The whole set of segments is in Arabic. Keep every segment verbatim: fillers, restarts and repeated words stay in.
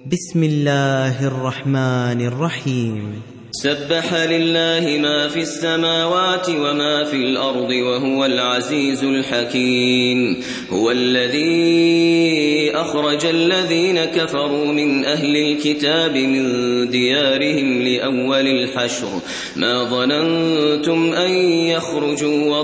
بسم الله الرحمن الرحيم. سبح لله ما في السماوات وما في الأرض وهو العزيز الحكيم. هو الذي أخرج الذين كفروا من أهل الكتاب من ديارهم لأول الحشر ما ظننتم أن يخرجوا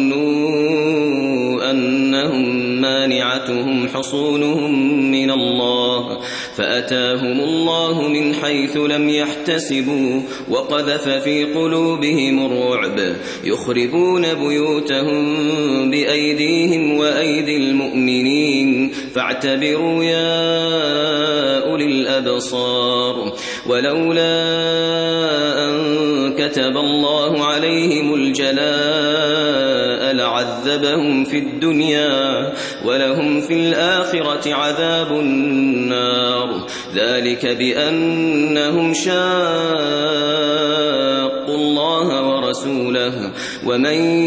وظنوا أنهم مانعتهم حصونهم من الله فأتاهم الله من حيث لم يحتسبوا وقذف في قلوبهم الرعب يخربون بيوتهم بأيديهم وأيدي المؤمنين فاعتبروا يا أولي الأبصار. ولولا أن كتب الله عليهم الجلاء لعذبهم في الدنيا ولهم في الآخرة عذاب النار ذلك بأنهم شاقوا الله ورسوله ومن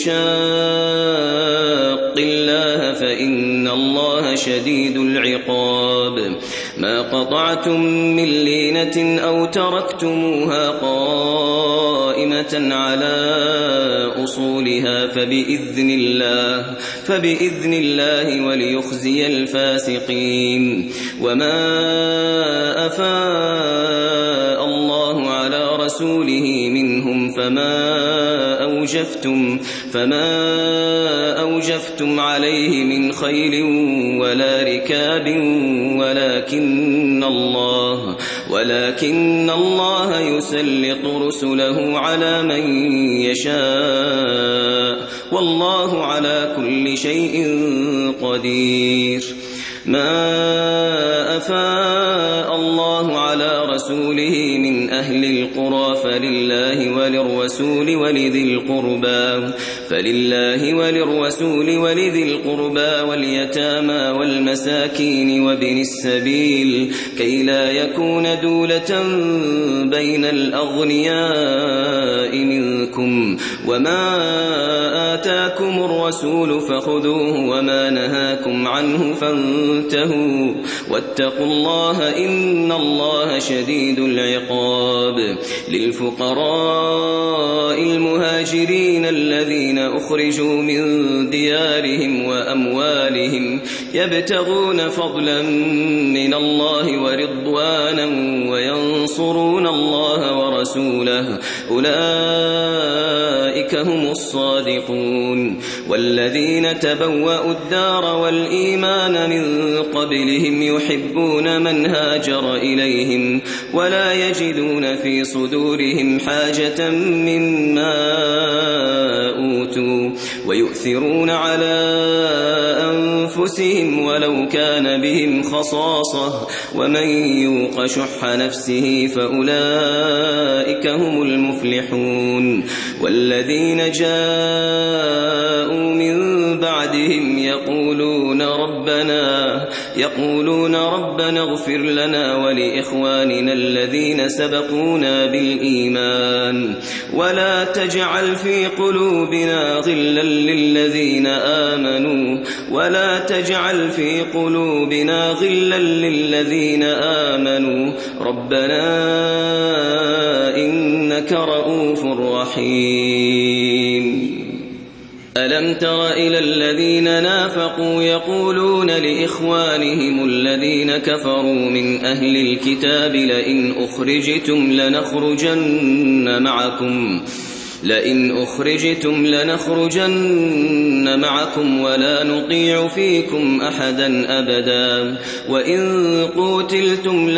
يشاق الله فإن الله شديد العقاب. ما قطعتم من لينة أو تركتموها قائمة على أصولها فبإذن الله فبإذن الله وليخزي الفاسقين. وما أفاء الله على رسوله منهم فما أوجفتم فما أوجفتم عليه من خيل ولا ركاب ولكن الله ولكن الله يسلط رسله على من يشاء والله على كل شيء قدير. ما أفاء الله على رسوله من أهل القرى فلله وللرسول ولذي القربى فلله وللرسول ولذي القربى واليتامى والمساكين وابن السبيل كي لا يكون دولة بين الأغنياء منكم. وما آتاكم الرسول فخذوه وما نهاكم عنه فانتهوا واتقوا الله إن الله شديد العقاب. للفقراء المهاجرين الذين أخرجوا من ديارهم وأموالهم يبتغون فضلا من الله ورضوانا وينصرون الله ورسوله أولئك هم الصادقون. والذين تبوأوا الدار والإيمان من قبلهم يحبون من هاجر إليهم ولا يجدون في صدورهم حاجة مما أوتوا ويؤثرون على أنفسهم ولو كان بهم خصاصة ومن يوق شح نفسه فأولئك هم المفلحون. والذين جاءوا من بعدهم يقولون ربنا يقولون ربنا اغفر لنا ولإخواننا الذين سبقونا بالإيمان ولا تجعل في قلوبنا غلا للذين آمنوا ولا تجعل في قلوبنا غلا للذين آمنوا ربنا إنك رؤوف رحيم. ألم تر إلى الذين نافقوا يقولون لإخوانهم الذين كفروا من أهل الكتاب لئن أخرجتم لنخرجن معكم لئن أخرجتم لنخرجن معكم ولا نطيع فيكم أحدا أبدا وإن قوتلتم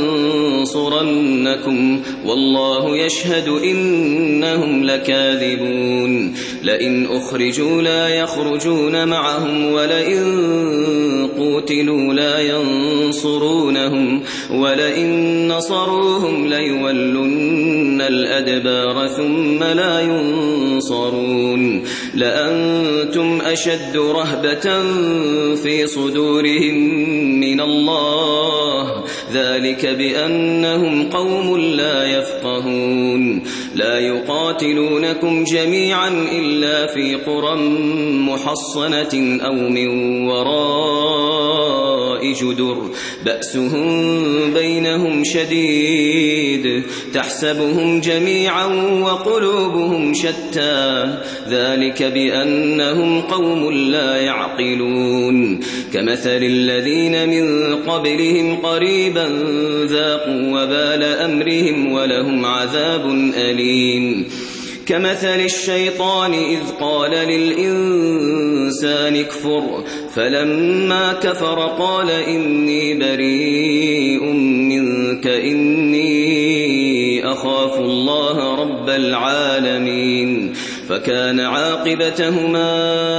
لننصرنكم والله يشهد إنهم لكاذبون. لئن أخرجوا لا يخرجون معهم ولئن قوتلوا لا ينصرونهم ولئن نصروهم ليولن الأدبار ثم لا ينصرون. لأنتم أشد رهبة في صدورهم من الله ذلك بأنهم قوم لا يفقهون. لا يقاتلونكم جميعا إلا في قرى محصنة أو من وراء وراء جدر بأسهم بينهم شديد تحسبهم جميعا وقلوبهم شتى ذلك بأنهم قوم لا يعقلون كمثل الذين من قبلهم قريبا ذاقوا وبال أمرهم ولهم عذاب أليم كمثل الشيطان إذ قال للإنسان اكفر فلما كفر قال إني بريء منك إني أخاف الله رب العالمين فكان عاقبتهما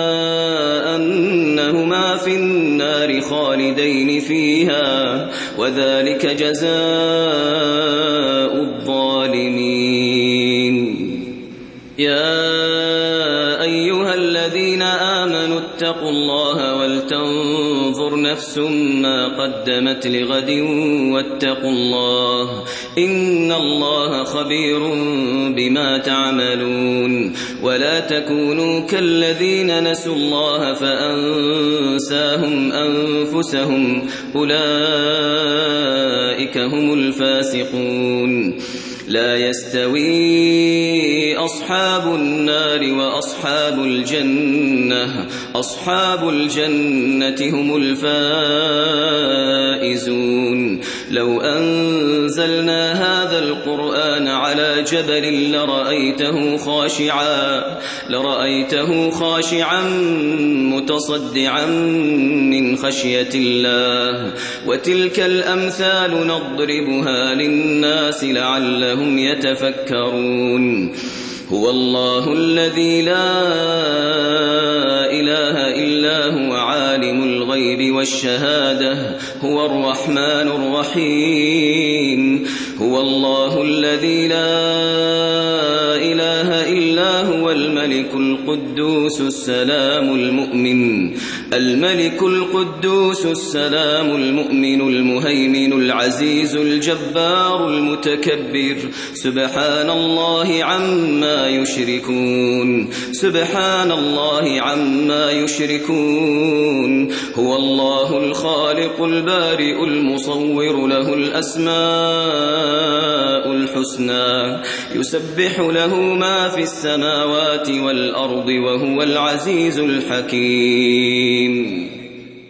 أنهما في النار خالدين فيها وذلك جزاء الظالمين يا أيها الذين آمنوا اتقوا الله ولتنظر نفس ما قدمت لغد واتقوا الله إن الله خبير بما تعملون ولا تكونوا كالذين نسوا الله فأنساهم أنفسهم أولئك هم الفاسقون لا يستوي أصحاب النار وأصحاب الجنة أصحاب الجنة هم الفائزون لو أنزلنا هذا القرآن على جبل لرأيته خاشعا لرأيته خاشعا متصدعا من خشية الله وتلك الأمثال نضربها للناس لعلهم يتفكرون هو الله الذي لا إله إلا هو عالم الغيب والشهادة هو الرحمن الرحيم هو الله الذي لا إله إلا هو الملك القدوس السلام المؤمن الملك القدوس السلام المؤمن المهيمن العزيز الجبار المتكبر سبحان الله عما يشركون سبحان الله عما يشركون هو الله الخالق البارئ المصور له الأسماء الحسنى يسبح له ما في السماوات والأرض وهو العزيز الحكيم